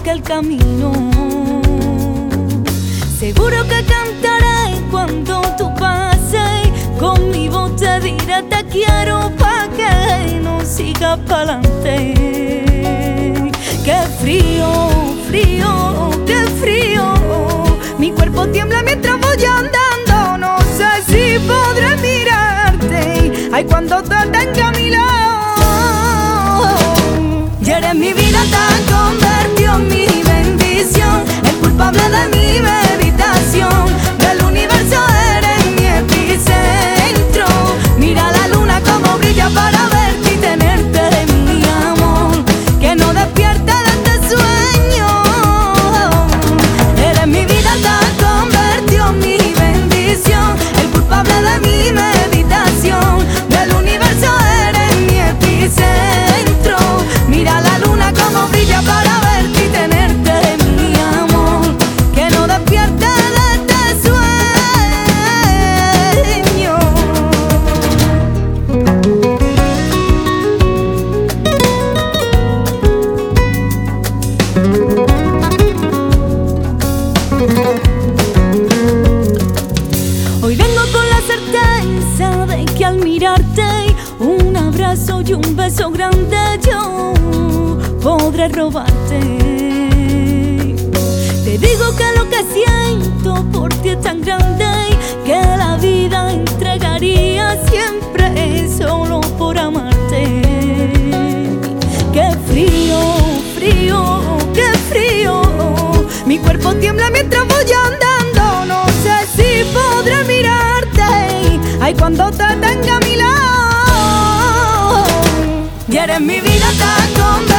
el camino. Seguro que cantaré cuando tú pases, con mi voz te diré te quiero pa' que no sigas pa'lante. Qué frío, frío, qué frío, mi cuerpo tiembla mientras voy andando. No sé si podré mirarte, ay, cuando te tenga a mi lado. Y eres mi vida, te convirtió en mi bendición, el culpable de mi meditación. Del universo eres mi epicentro, mira la luna como brilla para verte y tenerte de mi amor, que no despierte de este sueño. Eres mi vida, te convirtió en mi bendición, el culpable de mi meditación. Del universo eres mi epicentro, mira la luna como brilla para verte y tenerte de mi amor, que no despierte de este sueño. Hoy vengo con la certeza de que al mirarte, un abrazo y un beso grande yo podré robarte. Te digo que lo que siento por ti es tan grande, que la vida entregaría siempre solo por amarte. Qué frío, frío, qué frío, mi cuerpo tiembla mientras voy andando. No sé si podré mirarte, ay, cuando te tenga a mi lado. Y eres mi vida, te convertiré